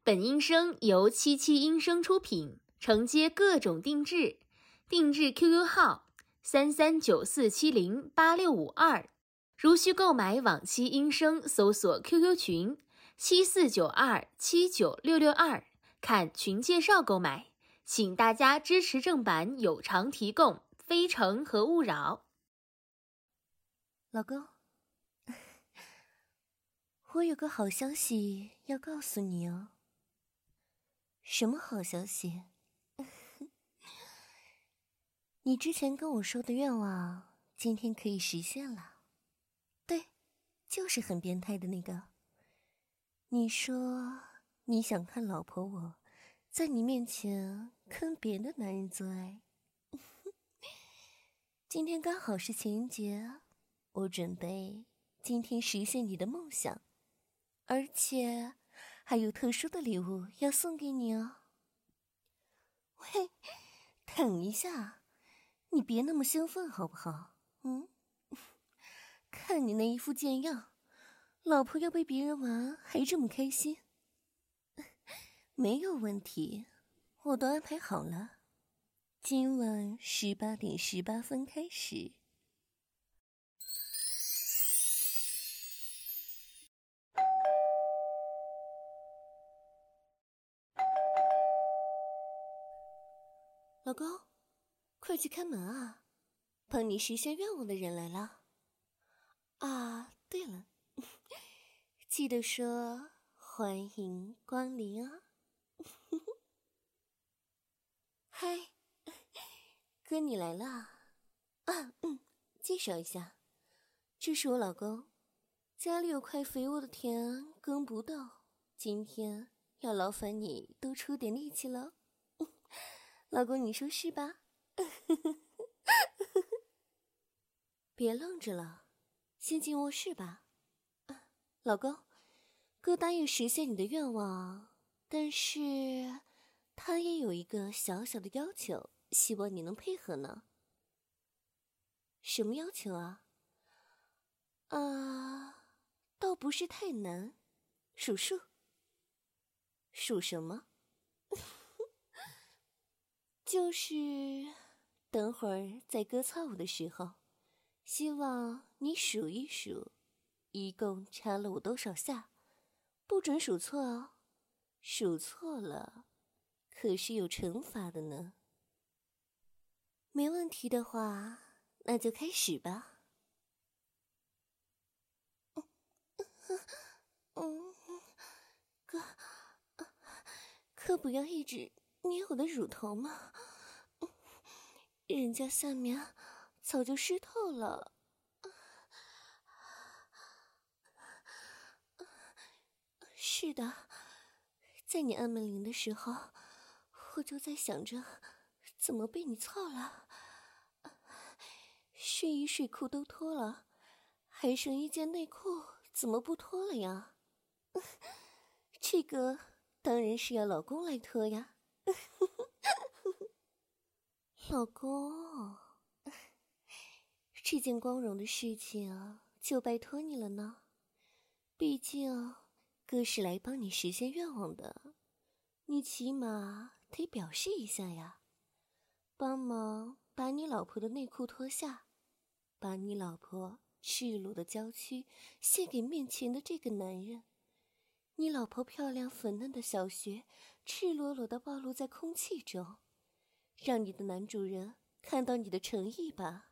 本音声由77音声出品，承接各种定制，定制 QQ 号3394708652。如需购买往期音声，搜索 QQ 群7492796662，看群介绍购买。请大家支持正版有偿提供，非诚和勿扰。 老公，我有个好消息要告诉你哦。什么好消息？你之前跟我说的愿望，今天可以实现了。对，就是很变态的那个。你说你想看老婆我在你面前跟别的男人做爱。今天刚好是情人节，我准备今天实现你的梦想，而且还有特殊的礼物要送给你哦。喂，等一下，你别那么兴奋好不好？看你那一副贱样，老婆要被别人玩还这么开心。没有问题，我都安排好了。今晚18点18分开始。老公，快去开门啊！帮你实现愿望的人来了。啊，对了，记得说欢迎光临啊！嗨，哥你来了。介绍一下，这是我老公，家里有块肥沃的田耕不到，今天要劳烦你多出点力气了。老公你说是吧？别愣着了，先进卧室吧。老公，哥答应实现你的愿望，但是他也有一个小小的要求，希望你能配合呢。什么要求啊？倒不是太难，数数。数什么？就是等会儿在哥操我的时候，希望你数一数，一共插了我多少下，不准数错哦，数错了可是有惩罚的呢。没问题的话，那就开始吧。可不要一直捏我的乳头嘛，人家下面早就湿透了。是的，在你按门铃的时候，我就在想着怎么被你操了。睡衣睡裤都脱了，还剩一件内裤，怎么不脱了呀？这个当然是要老公来脱呀。老公，这件光荣的事情就拜托你了呢。毕竟哥是来帮你实现愿望的，你起码得表示一下呀，帮忙把你老婆的内裤脱下，把你老婆赤裸的娇躯献给面前的这个男人，你老婆漂亮粉嫩的小穴赤裸裸地暴露在空气中，让你的男主人看到你的诚意吧。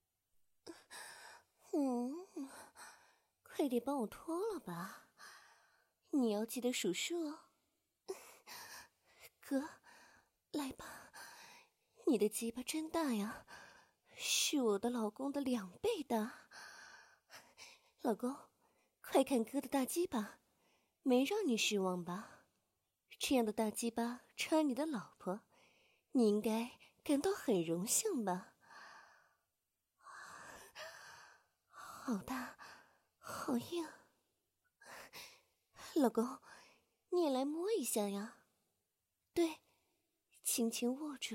快点帮我脱了吧，你要记得数数哦。哥，来吧，你的鸡巴真大呀，是我的老公的2倍大。老公，快看哥的大鸡巴，没让你失望吧？这样的大鸡巴插你的老婆，你应该感到很荣幸吧？好大，好硬。老公，你也来摸一下呀。对，轻轻握住。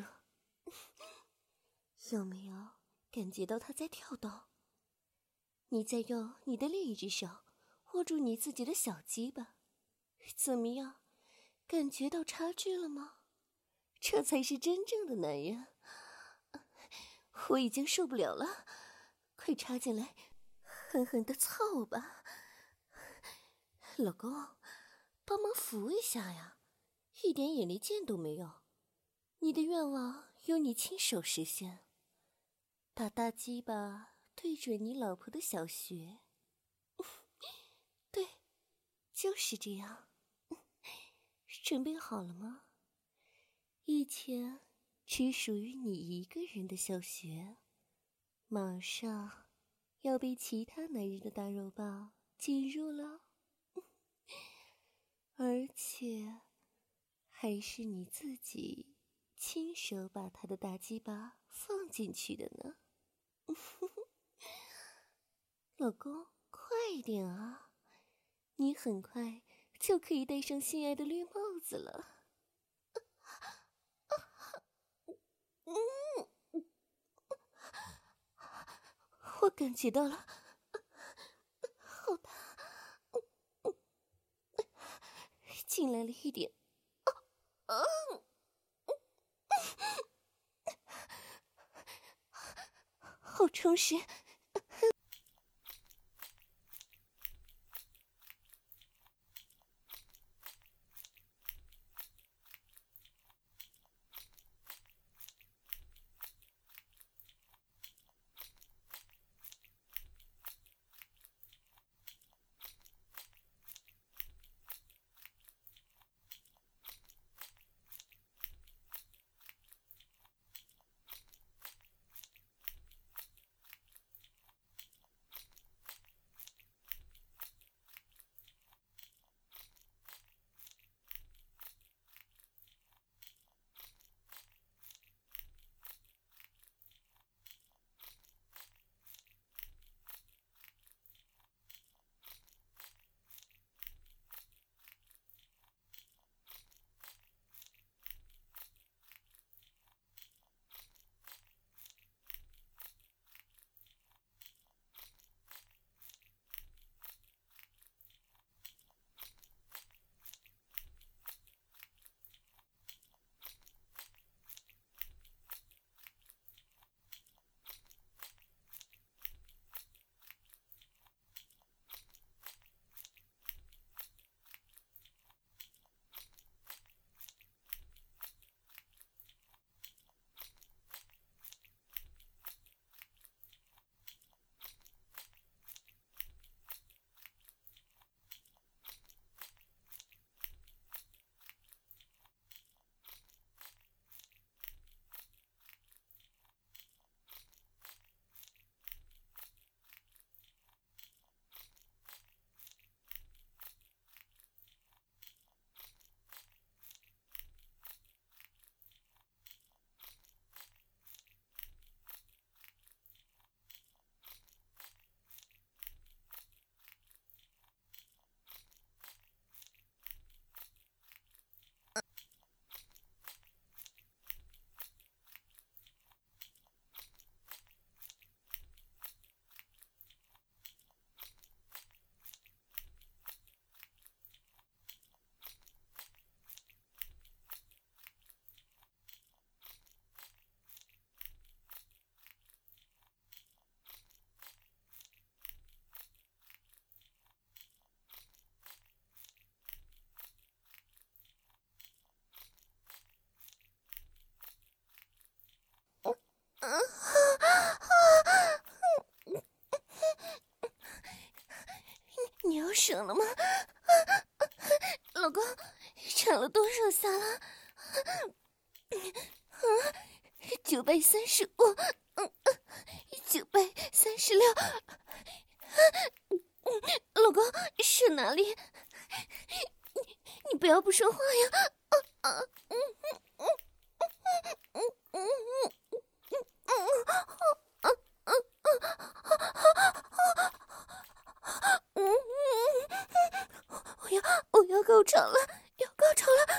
有没有感觉到它在跳动？你再用你的另一只手握住你自己的小鸡巴，怎么样？ 感觉到差距了吗？这才是真正的男人。我已经受不了了，快插进来，狠狠地操吧。老公，帮忙扶一下呀，一点眼力见都没有。你的愿望由你亲手实现，打大鸡巴对准你老婆的小穴。对，就是这样。准备好了吗？以前只属于你一个人的小穴，马上要被其他男人的大肉棒进入了，而且还是你自己亲手把他的大鸡巴放进去的呢。老公，快一点啊，你很快就可以戴上心爱的绿帽子了。我感觉到了，好大，进来了一点，好充实。你要省了吗？老公，产了多少下了？935，936。老公，是哪里？你不要不说话呀！我要高潮了，要高潮了！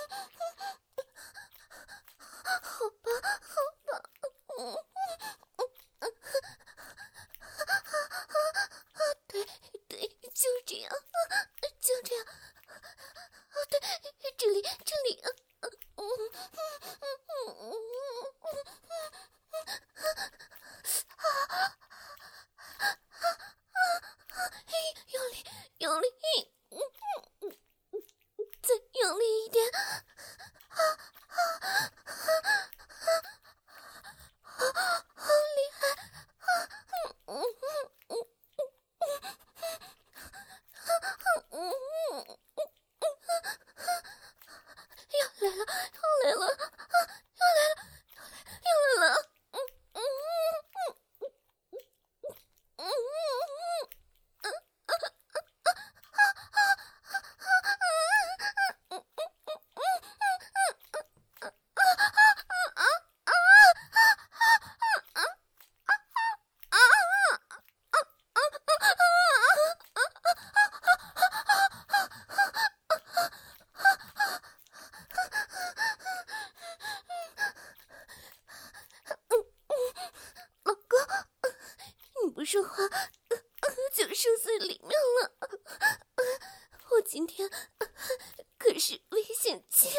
好吧，好吧， 说话就说在里面了。我今天可是危险期。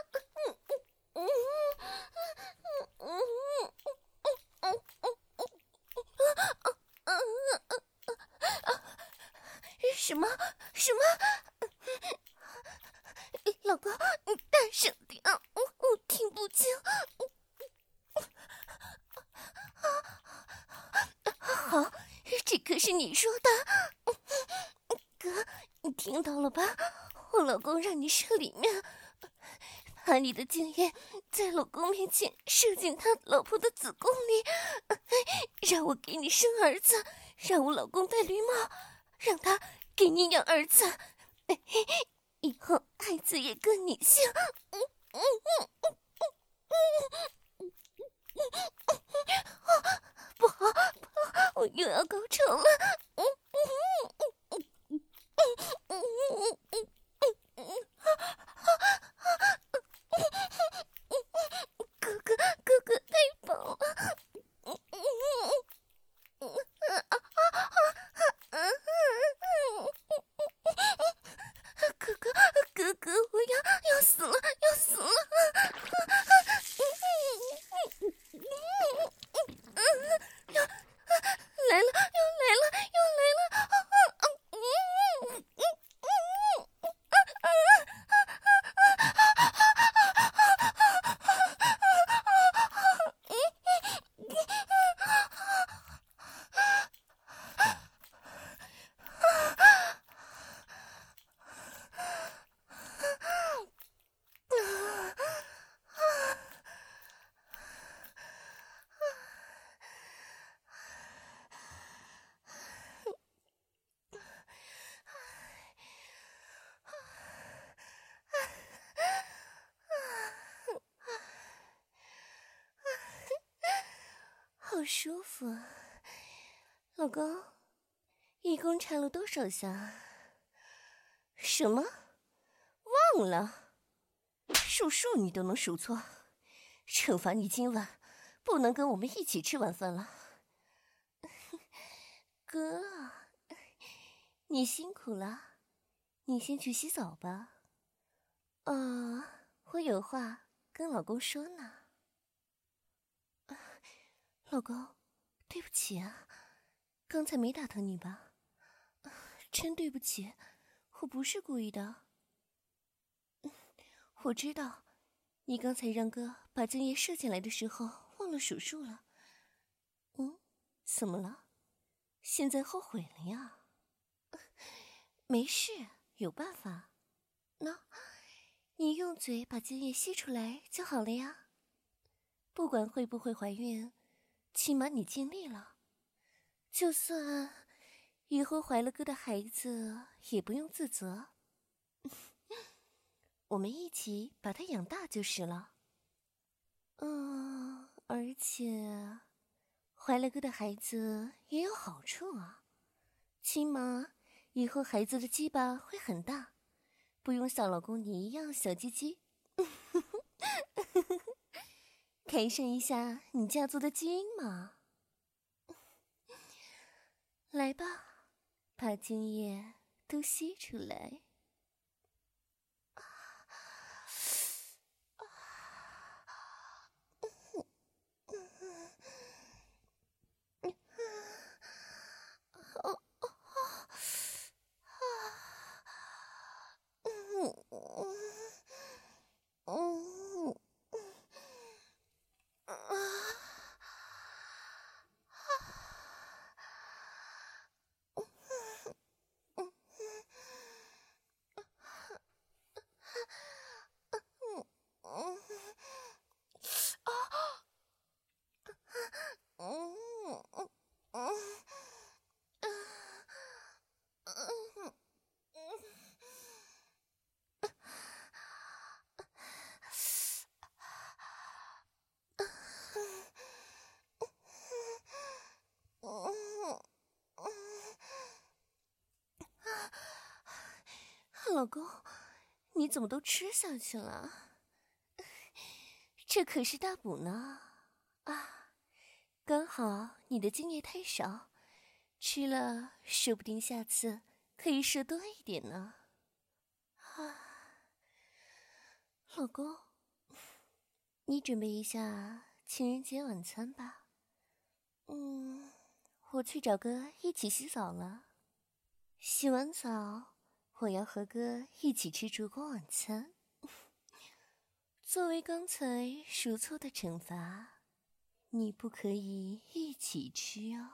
什么？老公，你大声点，我听不清。好，这可是你说的。哥，你听到了吧？我老公让你射里面，把你的精液在老公面前射进他老婆的子宫里，让我给你生儿子，让我老公戴绿帽，让他给你养儿子，以后孩子也跟你姓。不好，我又要高潮了。哥哥太棒了。哥哥，我要死了。来了。好舒服啊，老公，一共插了多少下？什么？忘了？数你都能数错，惩罚你今晚不能跟我们一起吃晚饭了。哥，你辛苦了，你先去洗澡吧。我有话跟老公说呢。老公，对不起啊，刚才没打疼你吧？真对不起，我不是故意的。我知道，你刚才让哥把精液射进来的时候忘了数数了。怎么了？现在后悔了呀？没事，有办法。你用嘴把精液吸出来就好了呀。不管会不会怀孕，起码你尽力了。就算以后怀了哥的孩子，也不用自责。我们一起把他养大就是了。而且怀了哥的孩子也有好处啊，起码以后孩子的鸡巴会很大，不用像老公你一样小鸡鸡。改善一下你家族的基因嘛。来吧，把精液都吸出来。老公，你怎么都吃下去了？这可是大补呢！刚好你的精液太少， 吃了说不定下次可以射多一点呢。老公，你准备一下情人节晚餐吧。我去找哥一起洗澡了。洗完澡，我要和哥一起吃烛光晚餐。作为刚才赎错的惩罚，你不可以一起吃哦。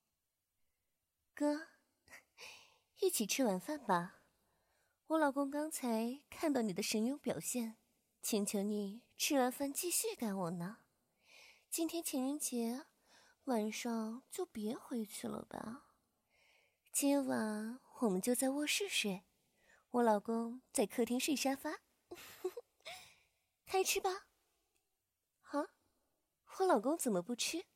哥，一起吃晚饭吧。我老公刚才看到你的神勇表现，请求你吃完饭继续干我呢。今天情人节，晚上就别回去了吧。今晚我们就在卧室睡，我老公在客厅睡沙发。开吃吧。啊，我老公怎么不吃？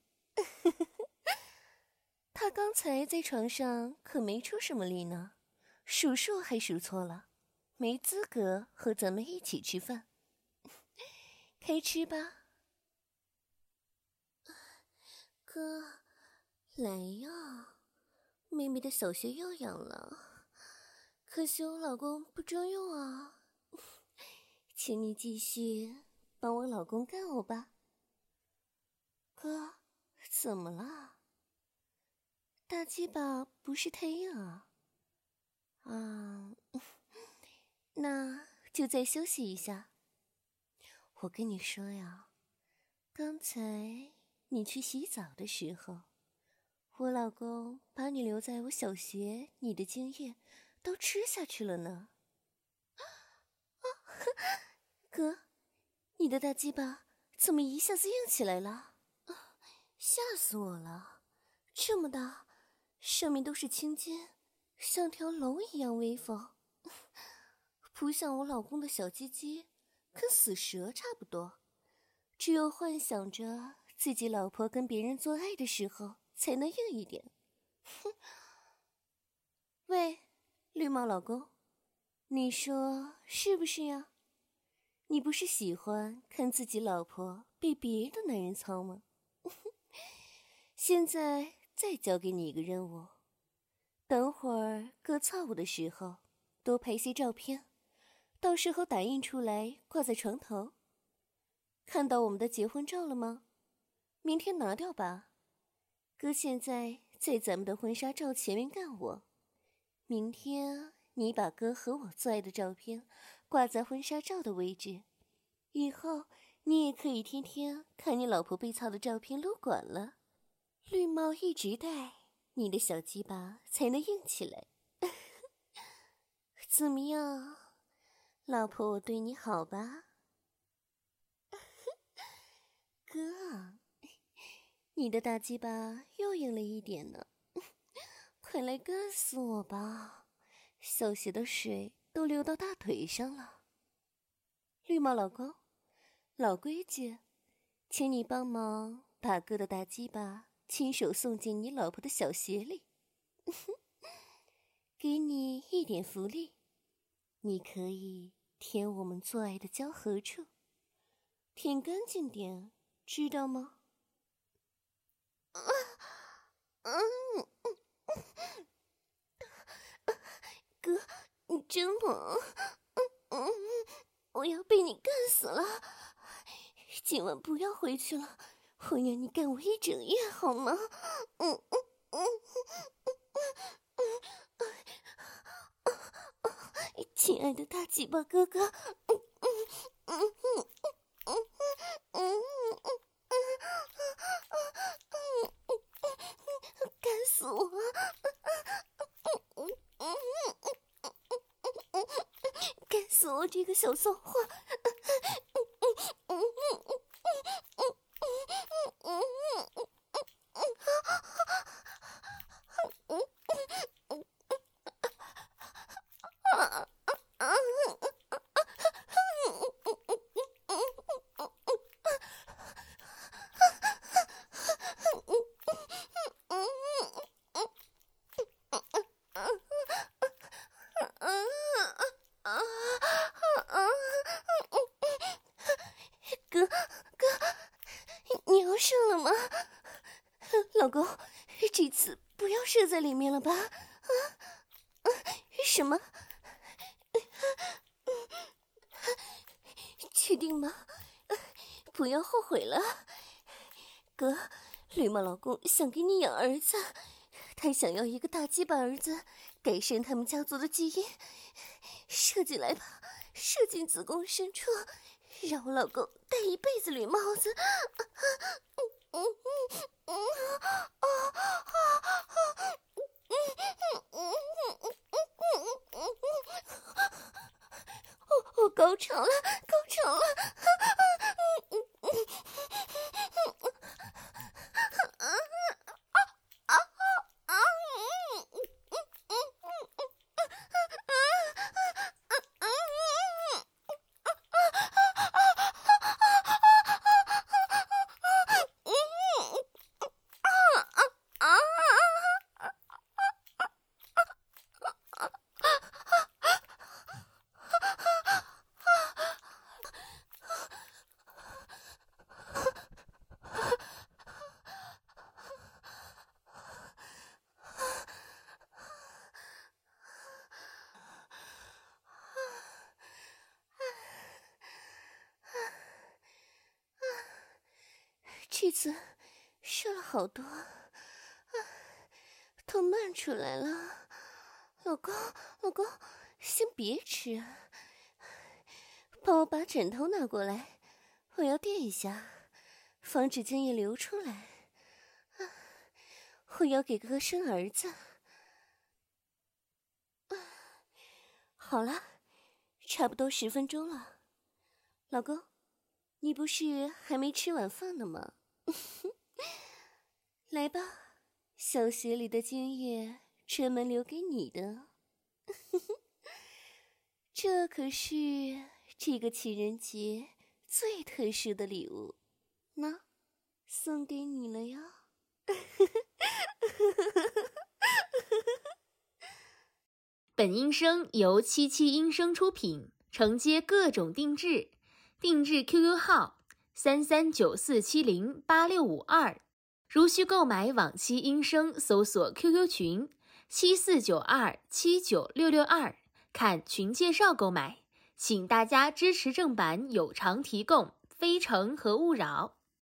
他刚才在床上可没出什么力呢，数数还数错了，没资格和咱们一起吃饭。开吃吧。哥，来呀，妹妹的小穴又痒了，可惜我老公不中用啊。请你继续帮我老公干我吧。哥，怎么了？大鸡巴不是太硬啊？那就再休息一下。我跟你说呀，刚才你去洗澡的时候，我老公把你留在我小穴，你的精液都吃下去了呢。哥，你的大鸡巴怎么一下子硬起来了？吓死我了！这么大，上面都是青筋，像条龙一样威风，不像我老公的小鸡鸡，跟死蛇差不多。只有幻想着自己老婆跟别人做爱的时候才能硬一点。哼！喂，绿帽老公，你说是不是呀？你不是喜欢看自己老婆被别的男人操吗？现在再交给你一个任务，等会儿哥操我的时候，多拍些照片，到时候打印出来挂在床头。看到我们的结婚照了吗？明天拿掉吧。哥现在在咱们的婚纱照前面干我，明天你把哥和我做爱的照片挂在婚纱照的位置，以后你也可以天天看你老婆被操的照片撸管了。绿帽一直戴，你的小鸡巴才能硬起来。怎么样，老婆，我对你好吧？哥，你的大鸡巴又硬了一点呢，快来干死我吧，小穴的水都流到大腿上了。绿帽老公，老规矩，请你帮忙把哥的大鸡巴亲手送进你老婆的小穴里。给你一点福利，你可以舔我们做爱的交合处，舔干净点，知道吗？哥，你真猛！我要被你干死了！今晚不要回去了，我要你干我一整夜，好吗？亲爱的大鸡巴哥哥，干死我！干死我这个小骚货！哥，你要射了吗？老公，这次不要射在里面了吧？什么？确定吗？不要后悔了。哥，绿帽老公想给你养儿子，他想要一个大鸡巴儿子，改善他们家族的基因。射进来吧，射进子宫深处，让我老公戴一辈子绿帽子。我高潮了，高潮了！这次射了好多，都漫出来了。老公，先别吃，帮我把枕头拿过来，我要垫一下，防止精液流出来。我要给哥生儿子。好了，差不多10分钟了。老公，你不是还没吃晚饭呢吗？来吧，小穴里的精液专门留给你的。这可是这个情人节最特殊的礼物，那送给你了呀。 本音声由77音声出品，承接各种定制，定制 QQ 号3394708652，如需购买往期音声，搜索 QQ 群7492796662，看群介绍购买。请大家支持正版有偿提供，非诚和勿扰。